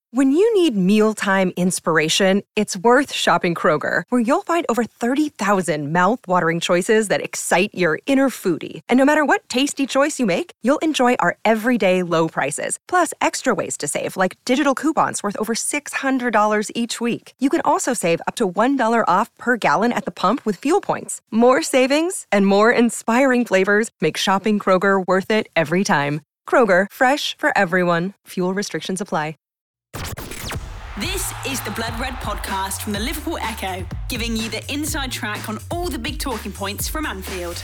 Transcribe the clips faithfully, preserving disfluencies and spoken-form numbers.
When you need mealtime inspiration, it's worth shopping Kroger, where you'll find over thirty thousand mouth-watering choices that excite your inner foodie. And no matter what tasty choice you make, you'll enjoy our everyday low prices, plus extra ways to save, like digital coupons worth over six hundred dollars each week. You can also save up to one dollar off per gallon at the pump with fuel points. More savings and more inspiring flavors make shopping Kroger worth it every time. Kroger, fresh for everyone. Fuel restrictions apply. This is the Blood Red podcast from the Liverpool Echo, giving you the inside track on all the big talking points from Anfield.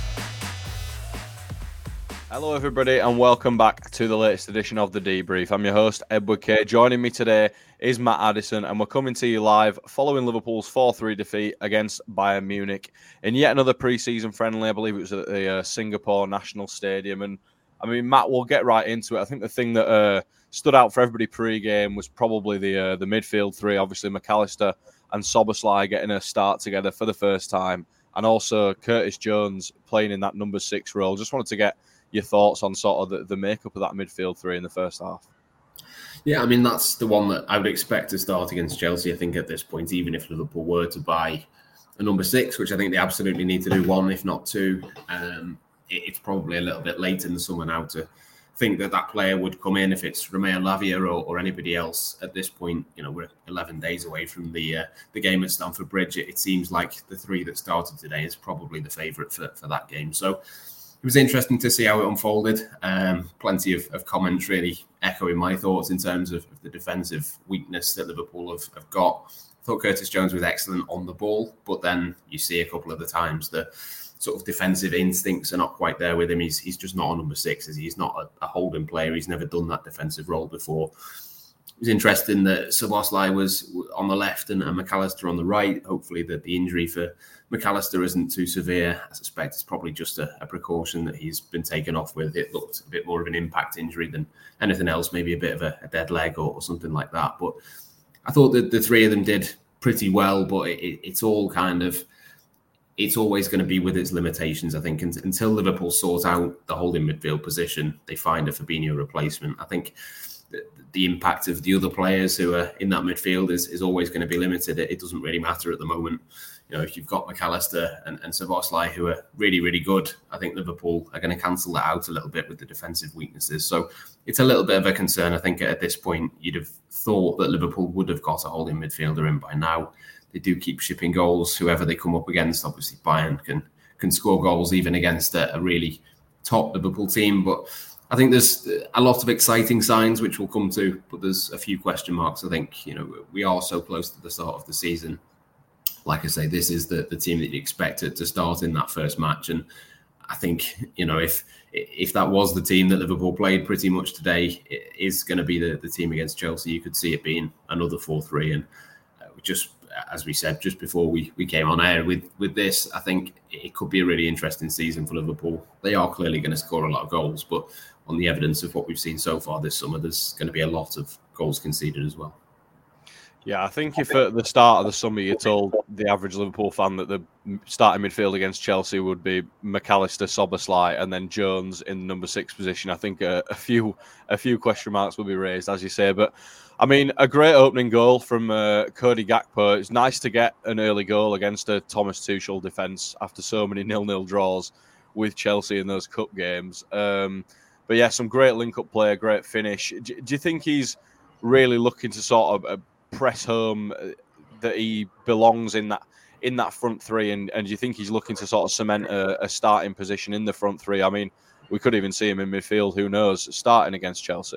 Hello everybody and welcome back to the latest edition of The Debrief. I'm your host, Edward Kay. Joining me today is Matt Addison, and we're coming to you live following Liverpool's four three defeat against Bayern Munich in yet another pre-season friendly. I believe it was at the uh, Singapore National Stadium. And I mean, Matt, we'll get right into it. I think the thing that uh, stood out for everybody pre-game was probably the uh, the midfield three. Obviously, McAllister and Szoboszlai getting a start together for the first time, and also Curtis Jones playing in that number six role. Just wanted to get your thoughts on sort of the, the makeup of that midfield three in the first half. Yeah, I mean, that's the one that I would expect to start against Chelsea, I think, at this point, even if Liverpool were to buy a number six, which I think they absolutely need to do one, if not two. Um, it, it's probably a little bit late in the summer now to think that that player would come in if it's Romeo Lavia or, or anybody else at this point. You know, we're eleven days away from the uh, the game at Stamford Bridge. It, it seems like the three that started today is probably the favourite for, for that game. So it was interesting to see how it unfolded. Um, plenty of, of comments really echoing my thoughts in terms of, of the defensive weakness that Liverpool have, have got. I thought Curtis Jones was excellent on the ball, but then you see a couple of the times the sort of defensive instincts are not quite there with him. He's he's just not a number six. He's not a, a holding player. He's never done that defensive role before. It was interesting that Szoboszlai was on the left and, and McAllister on the right. Hopefully that the injury for McAllister isn't too severe. I suspect it's probably just a, a precaution that he's been taken off with. It looked a bit more of an impact injury than anything else, maybe a bit of a, a dead leg or, or something like that. But I thought that the three of them did pretty well, but it, it, it's all kind of, it's always going to be with its limitations, I think. Until Liverpool sort out the holding midfield position, they find a Fabinho replacement. I think the, the impact of the other players who are in that midfield is, is always going to be limited. It, it doesn't really matter at the moment. You know, if you've got McAllister and, and Szoboszlai who are really, really good, I think Liverpool are going to cancel that out a little bit with the defensive weaknesses. So it's a little bit of a concern. I think at this point, you'd have thought that Liverpool would have got a holding midfielder in by now. They do keep shipping goals. Whoever they come up against, obviously Bayern can can score goals even against a, a really top Liverpool team. But I think there's a lot of exciting signs, which we'll come to, but there's a few question marks. I think, you know, we are so close to the start of the season. Like I say, this is the, the team that you expected to start in that first match. And I think, you know, if if that was the team that Liverpool played pretty much today, it is going to be the, the team against Chelsea. You could see it being another four three. And uh, just as we said just before we, we came on air with, with this, I think it could be a really interesting season for Liverpool. They are clearly going to score a lot of goals, but on the evidence of what we've seen so far this summer, there's going to be a lot of goals conceded as well. Yeah, I think if at the start of the summer you told the average Liverpool fan that the starting midfield against Chelsea would be McAllister, Szoboszlai, and then Jones in the number six position, I think a, a few a few question marks will be raised, as you say. But I mean, a great opening goal from uh, Cody Gakpo. It's nice to get an early goal against a Thomas Tuchel defence after so many nil-nil draws with Chelsea in those cup games. Um, but yeah, some great link-up play, great finish. Do, do you think he's really looking to sort of uh, press home that he belongs in that in that front three, and, and do you think he's looking to sort of cement a, a starting position in the front three? I mean, we could even see him in midfield, who knows, starting against Chelsea.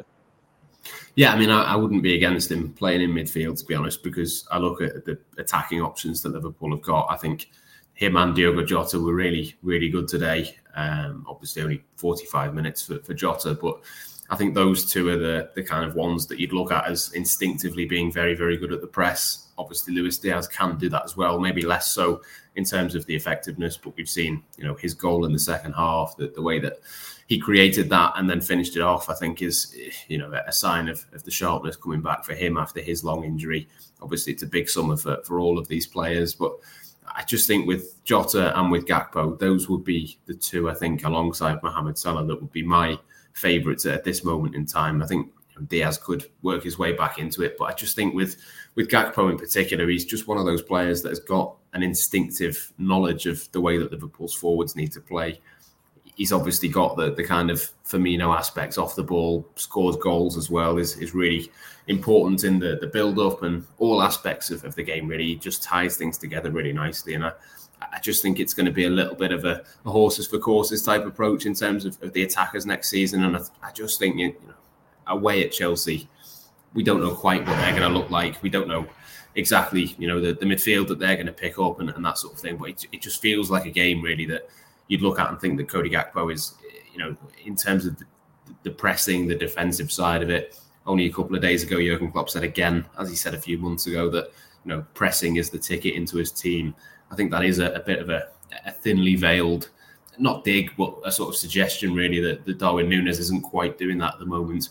Yeah, I mean, I, I wouldn't be against him playing in midfield, to be honest, because I look at the attacking options that Liverpool have got. I think him and Diogo Jota were really, really good today. Um, obviously, only forty-five minutes for, for Jota, but I think those two are the, the kind of ones that you'd look at as instinctively being very, very good at the press. Obviously, Luis Diaz can do that as well, maybe less so in terms of the effectiveness, but we've seen, you know, his goal in the second half, the, the way that he created that and then finished it off, I think is, you know, a sign of, of the sharpness coming back for him after his long injury. Obviously, it's a big summer for, for all of these players, but I just think with Jota and with Gakpo, those would be the two, I think, alongside Mohamed Salah, that would be my favourites at this moment in time. I think Diaz could work his way back into it. But I just think with with Gakpo in particular, he's just one of those players that has got an instinctive knowledge of the way that Liverpool's forwards need to play. He's obviously got the the kind of Firmino aspects off the ball, scores goals as well, is is really important in the, the build-up and all aspects of, of the game, really. He just ties things together really nicely. And I, I just think it's going to be a little bit of a, a horses for courses type approach in terms of, of the attackers next season. And I, I just think, you know, away at Chelsea, we don't know quite what they're going to look like. We don't know exactly, you know, the, the midfield that they're going to pick up and, and that sort of thing. But it, it just feels like a game, really, that you'd look at and think that Cody Gakpo is, you know, in terms of the, the pressing, the defensive side of it. Only a couple of days ago, Jurgen Klopp said again, as he said a few months ago, that, you know, pressing is the ticket into his team. I think that is a, a bit of a, a thinly veiled, not dig, but a sort of suggestion, really, that, that Darwin Núñez isn't quite doing that at the moment.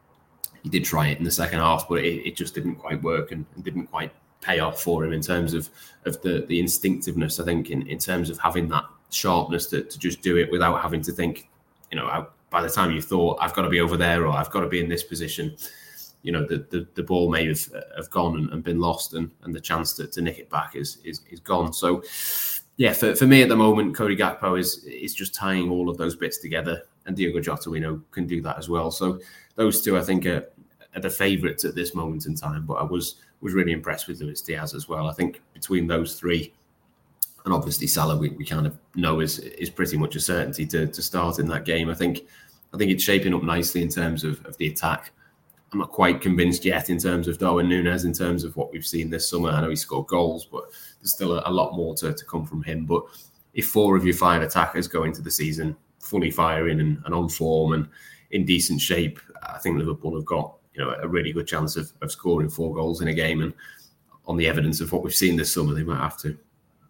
He did try it in the second half, but it, it just didn't quite work and, and didn't quite pay off for him in terms of, of the, the instinctiveness, I think, in, in terms of having that sharpness to, to just do it without having to think, you know, I, by the time you thought, I've got to be over there or I've got to be in this position, you know, the the, the ball may have, have gone and, and been lost and, and the chance to, to nick it back is, is is gone. So, yeah, for, for me at the moment, Cody Gakpo is is just tying all of those bits together, and Diogo Jota, we know, can do that as well. So those two, I think, are, are the favourites at this moment in time. But I was was really impressed with Luis Diaz as well. I think between those three, and obviously Salah, we, we kind of know is is pretty much a certainty to, to start in that game. I think I think it's shaping up nicely in terms of, of the attack. I'm not quite convinced yet in terms of Darwin Núñez, in terms of what we've seen this summer. I know he scored goals, but there's still a, a lot more to, to come from him. But if four of your five attackers go into the season fully firing and, and on form and in decent shape, I think Liverpool have got, you know, a really good chance of, of scoring four goals in a game. And on the evidence of what we've seen this summer, they might have to.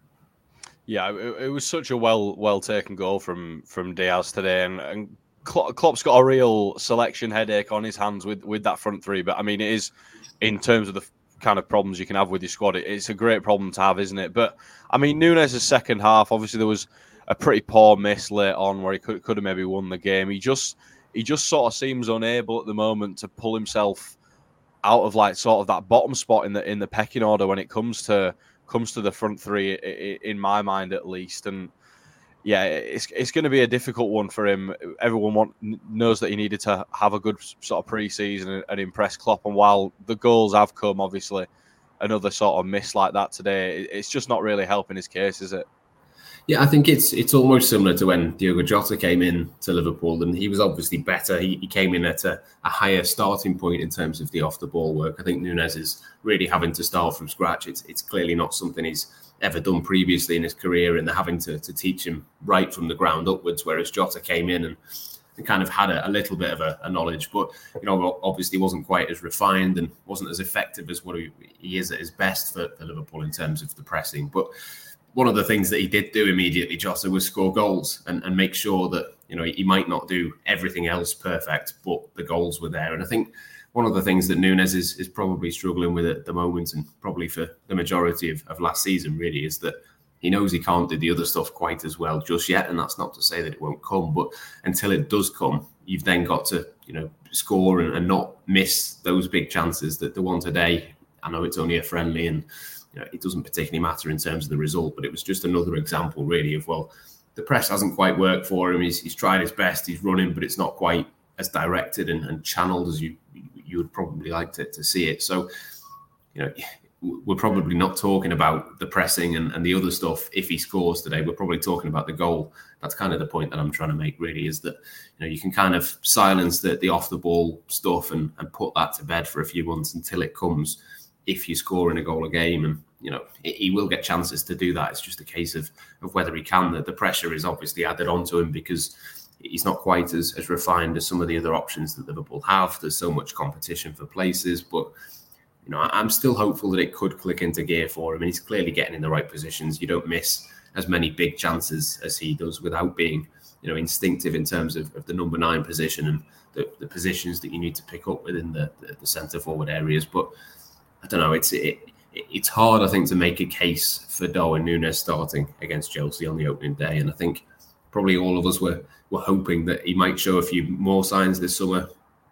Yeah, it, it was such a well well taken goal from from Diaz today, and, and Klopp's got a real selection headache on his hands with, with that front three. But I mean, it is, in terms of the kind of problems you can have with your squad, it's a great problem to have, isn't it? But I mean, Núñez's second half, obviously there was a pretty poor miss late on where he could could have maybe won the game. He just he just sort of seems unable at the moment to pull himself out of like sort of that bottom spot in the in the pecking order when it comes to comes to the front three, in my mind at least. And yeah, it's it's going to be a difficult one for him. Everyone want, knows that he needed to have a good sort of pre-season and, and impress Klopp. And while the goals have come, obviously, another sort of miss like that today, it's just not really helping his case, is it? Yeah, I think it's it's almost similar to when Diogo Jota came in to Liverpool, and he was obviously better. He, he came in at a, a higher starting point in terms of the off-the-ball work. I think Núñez is really having to start from scratch. It's it's clearly not something he's ever done previously in his career, and they're having to, to teach him right from the ground upwards, whereas Jota came in and, and kind of had a, a little bit of a, a knowledge, but you know, obviously wasn't quite as refined and wasn't as effective as what he, he is at his best for, for Liverpool in terms of the pressing. But one of the things that he did do immediately, Jota, was score goals and, and make sure that, you know, he might not do everything else perfect, but the goals were there. And I think one of the things that Núñez is, is probably struggling with at the moment, and probably for the majority of, of last season, really, is that he knows he can't do the other stuff quite as well just yet. And that's not to say that it won't come, but until it does come, you've then got to, you know, score and, and not miss those big chances. That the one today, I know it's only a friendly and, you know, it doesn't particularly matter in terms of the result, but it was just another example, really, of, well, the press hasn't quite worked for him. He's, he's tried his best, he's running, but it's not quite as directed and, and channeled as you you would probably like to, to see it. So, you know, we're probably not talking about the pressing and, and the other stuff if he scores today. We're probably talking about the goal. That's kind of the point that I'm trying to make, really, is that, you know, you can kind of silence the, the off-the-ball stuff and, and put that to bed for a few months until it comes, if you're scoring a goal a game. And, you know, he will get chances to do that. It's just a case of, of whether he can. The, the pressure is obviously added onto him because he's not quite as, as refined as some of the other options that Liverpool have. There's so much competition for places, but, you know, I'm still hopeful that it could click into gear for him. And he's clearly getting in the right positions. You don't miss as many big chances as he does without being, you know, instinctive in terms of, of the number nine position and the, the positions that you need to pick up within the, the, the centre forward areas. But I don't know, it's it, it's hard, I think, to make a case for Darwin Núñez starting against Chelsea on the opening day. And I think probably all of us were, were hoping that he might show a few more signs this summer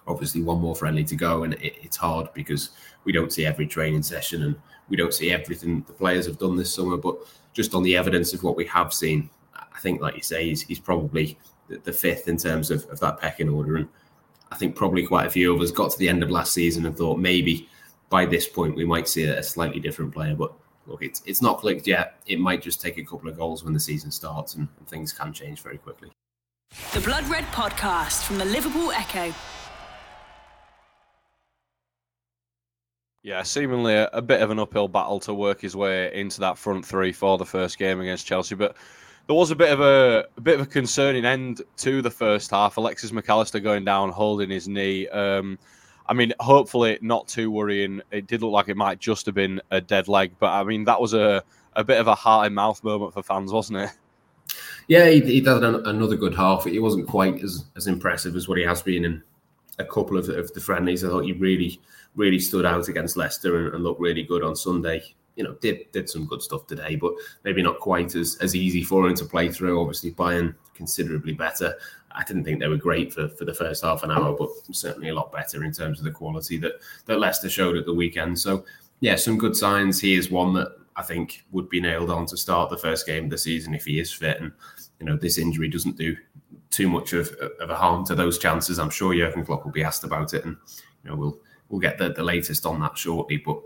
Obviously, one more friendly to go, and it, it's hard because we don't see every training session and we don't see everything the players have done this summer. But just on the evidence of what we have seen, I think, like you say, he's, he's probably the, the fifth in terms of, of that pecking order. And I think probably quite a few of us got to the end of last season and thought maybe by this point we might see a, a slightly different player. But look, it's, it's not clicked yet. It might just take a couple of goals when the season starts, and, and things can change very quickly. The Blood Red Podcast from the Liverpool Echo. Yeah, seemingly a, a bit of an uphill battle to work his way into that front three for the first game against Chelsea, but there was a bit of a, a bit of a concerning end to the first half. Alexis Mac Allister going down, holding his knee. Um, I mean, hopefully not too worrying. It did look like it might just have been a dead leg, but I mean, that was a, a bit of a heart and mouth moment for fans, wasn't it? Yeah, he, he did another good half. He wasn't quite as, as impressive as what he has been in a couple of, of the friendlies. I thought he really, really stood out against Leicester and, and looked really good on Sunday. You know, did did some good stuff today, but maybe not quite as, as easy for him to play through. Obviously, Bayern considerably better. I didn't think they were great for, for the first half an hour, but certainly a lot better in terms of the quality that, that Leicester showed at the weekend. So, yeah, some good signs. He is one that I think would be nailed on to start the first game of the season if he is fit. And, you know, this injury doesn't do too much of, of a harm to those chances. I'm sure Jurgen Klopp will be asked about it, and, you know, we'll we'll get the, the latest on that shortly. But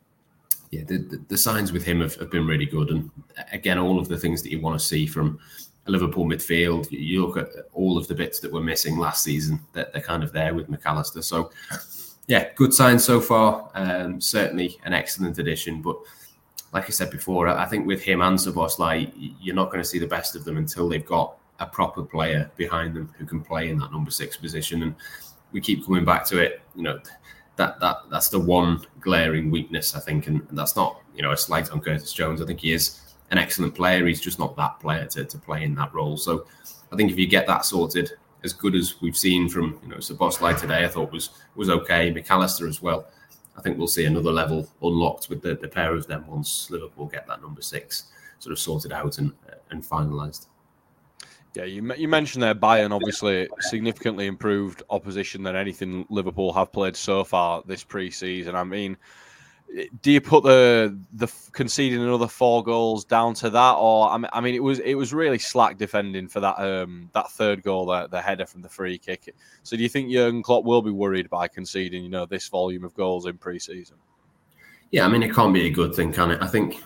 yeah, the, the, the signs with him have, have been really good. And again, all of the things that you want to see from a Liverpool midfield, you look at all of the bits that were missing last season, that they're kind of there with Mac Allister. So yeah, good signs so far. Um, certainly an excellent addition. But like I said before, I think with him and Szoboszlai, you're not going to see the best of them until they've got a proper player behind them who can play in that number six position. And we keep coming back to it, you know, that that that's the one glaring weakness, I think. And, and that's not, you know, a slight on Curtis Jones. I think he is an excellent player. He's just not that player to, to play in that role. So I think if you get that sorted, as good as we've seen from, you know, Szoboszlai today, I thought was was okay. Mac Allister as well. I think we'll see another level unlocked with the, the pair of them once Liverpool get that number six sort of sorted out and and finalised. Yeah, you you mentioned there Bayern, obviously significantly improved opposition than anything Liverpool have played so far this pre-season. I mean, do you put the the conceding another four goals down to that, or I mean, it was it was really slack defending for that um, that third goal, the, the header from the free kick. So, do you think Jurgen Klopp will be worried by conceding, you know, this volume of goals in pre-season? Yeah, I mean, it can't be a good thing, can it? I think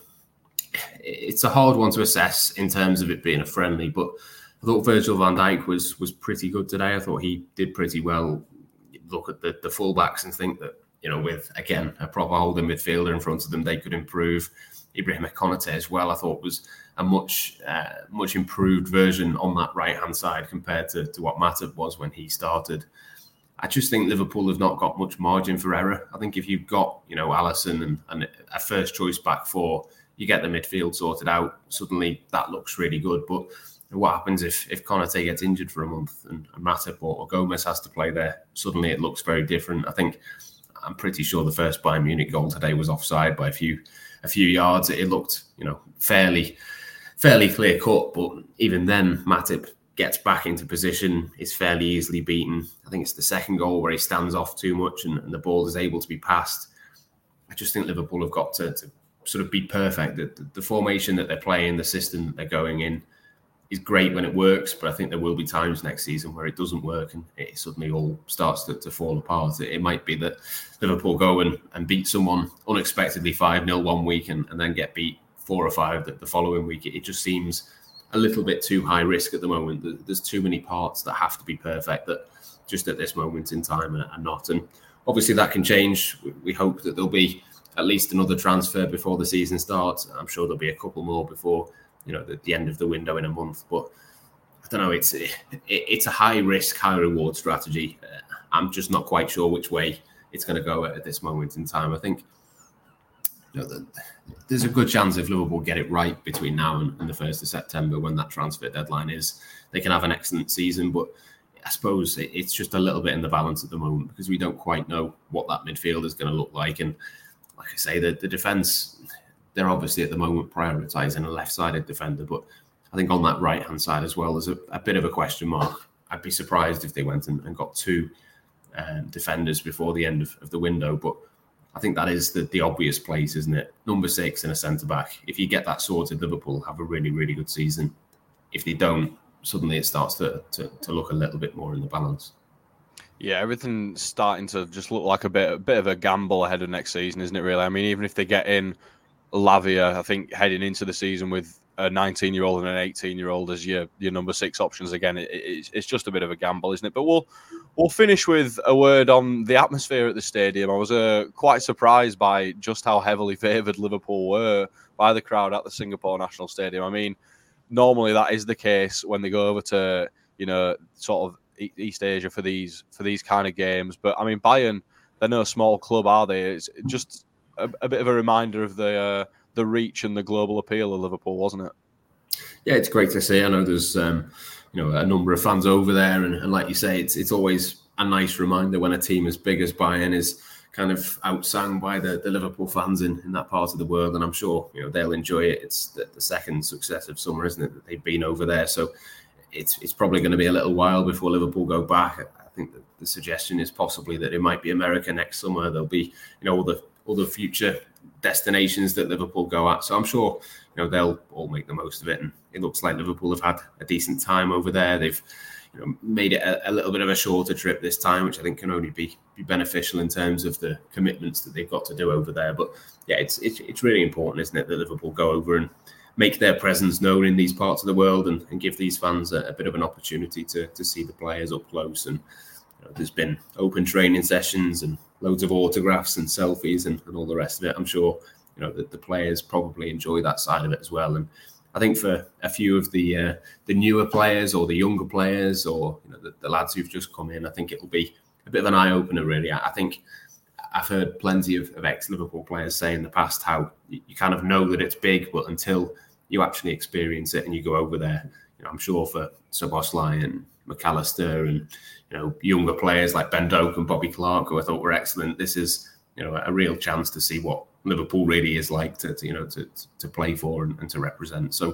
it's a hard one to assess in terms of it being a friendly, but I thought Virgil van Dijk was was pretty good today. I thought he did pretty well. Look at the, the fullbacks and think that, you know, with, again, a proper holding midfielder in front of them, they could improve. Ibrahim Konate as well, I thought, was a much uh, much improved version on that right-hand side compared to, to what Matip was when he started. I just think Liverpool have not got much margin for error. I think if you've got, you know, Alisson and, and a first-choice back four, you get the midfield sorted out, suddenly that looks really good. But what happens if, if Konate gets injured for a month and, and Matip or, or Gomez has to play there? Suddenly it looks very different. I think I'm pretty sure the first Bayern Munich goal today was offside by a few a few yards. It looked, you know, fairly fairly clear cut, but even then, Matip gets back into position, is fairly easily beaten. I think it's the second goal where he stands off too much and, and the ball is able to be passed. I just think Liverpool have got to, to sort of be perfect. The, the, the formation that they're playing, the system that they're going in, is great when it works, but I think there will be times next season where it doesn't work and it suddenly all starts to, to fall apart. It, it might be that Liverpool go and, and beat someone unexpectedly five nil one week and, and then get beat four or five the, the following week. It, it just seems a little bit too high risk at the moment. There's too many parts that have to be perfect that just at this moment in time are, are not. And obviously that can change. We hope that there'll be at least another transfer before the season starts. I'm sure there'll be a couple more before, you know, the, the end of the window in a month. But I don't know, it's it, it's a high risk, high reward strategy. Uh, I'm just not quite sure which way it's going to go at, at this moment in time. I think, you know, the, there's a good chance if Liverpool get it right between now and, and the first of September, when that transfer deadline is, they can have an excellent season. But I suppose it, it's just a little bit in the balance at the moment because we don't quite know what that midfield is going to look like. And like I say, the, the defence, they're obviously at the moment prioritising a left-sided defender, but I think on that right-hand side as well, there's a, a bit of a question mark. I'd be surprised if they went and, and got two um, defenders before the end of, of the window. But I think that is the, the obvious place, isn't it? Number six and a centre-back. If you get that sorted, Liverpool have a really, really good season. If they don't, suddenly it starts to, to, to look a little bit more in the balance. Yeah, everything's starting to just look like a bit, a bit of a gamble ahead of next season, isn't it, really? I mean, even if they get in Lavia, I think heading into the season with a nineteen-year-old and an eighteen-year-old as your your number six options again, it, it's, it's just a bit of a gamble, isn't it? But we'll we'll finish with a word on the atmosphere at the stadium. I was uh, quite surprised by just how heavily favoured Liverpool were by the crowd at the Singapore National Stadium. I mean, normally that is the case when they go over to, you know, sort of East Asia for these for these kind of games. But I mean, Bayern, they're no small club, are they? It's just a, a bit of a reminder of the uh, the reach and the global appeal of Liverpool, wasn't it? Yeah, it's great to see. I know there's um, you know a number of fans over there, and, and like you say, it's it's always a nice reminder when a team as big as Bayern is kind of outsung by the, the Liverpool fans in, in that part of the world. And I'm sure you know they'll enjoy it. It's the, the second successive summer, isn't it, that they've been over there? So it's it's probably going to be a little while before Liverpool go back. I think that the suggestion is possibly that it might be America next summer. There'll be you know all the all the future destinations that Liverpool go at. So I'm sure you know they'll all make the most of it. And it looks like Liverpool have had a decent time over there. They've you know made it a, a little bit of a shorter trip this time, which I think can only be be beneficial in terms of the commitments that they've got to do over there. But yeah, it's it's, it's really important, isn't it, that Liverpool go over and make their presence known in these parts of the world and, and give these fans a, a bit of an opportunity to to see the players up close. And you know, there's been open training sessions and loads of autographs and selfies and, and all the rest of it. I'm sure you know that the players probably enjoy that side of it as well. And I think for a few of the uh, the newer players or the younger players or you know the, the lads who've just come in, I think it will be a bit of an eye opener. Really, I, I think I've heard plenty of, of ex-Liverpool players say in the past how you, you kind of know that it's big, but until you actually experience it and you go over there, you know, I'm sure for Szoboszlai and McAllister and you know younger players like Ben Doak and Bobby Clark, who I thought were excellent, this is you know a real chance to see what Liverpool really is like to, to you know to to play for and, and to represent. So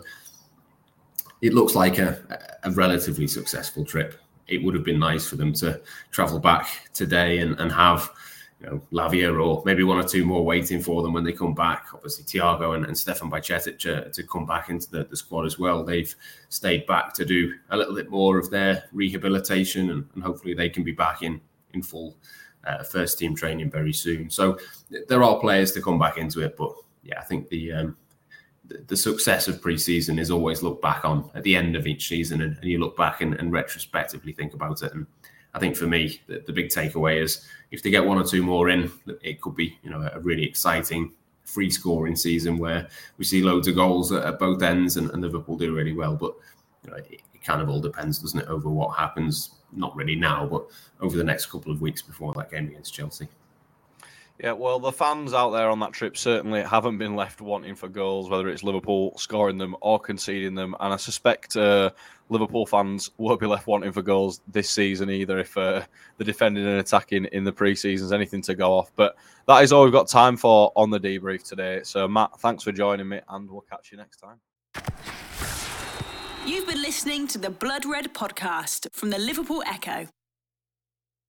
it looks like a, a relatively successful trip. It would have been nice for them to travel back today and, and have you know Lavia or maybe one or two more waiting for them when they come back. Obviously Thiago and, and Stefan Bajcetic to, to come back into the, the squad as well. They've stayed back to do a little bit more of their rehabilitation and, and hopefully they can be back in in full uh, first team training very soon. So there are players to come back into it, but yeah, I think the um, the, the success of pre-season is always looked back on at the end of each season, and, and you look back and, and retrospectively think about it. And I think for me, the, the big takeaway is if they get one or two more in, it could be you know a really exciting free scoring season where we see loads of goals at, at both ends, and, and Liverpool do really well. But you know, it, it kind of all depends, doesn't it, over what happens. Not really now, but over the next couple of weeks before that game against Chelsea. Yeah, well, the fans out there on that trip certainly haven't been left wanting for goals, whether it's Liverpool scoring them or conceding them. And I suspect uh, Liverpool fans won't be left wanting for goals this season either if uh, the defending and attacking in the pre-season is anything to go off. But that is all we've got time for on the debrief today. So, Matt, thanks for joining me, and we'll catch you next time. You've been listening to the Blood Red podcast from the Liverpool Echo.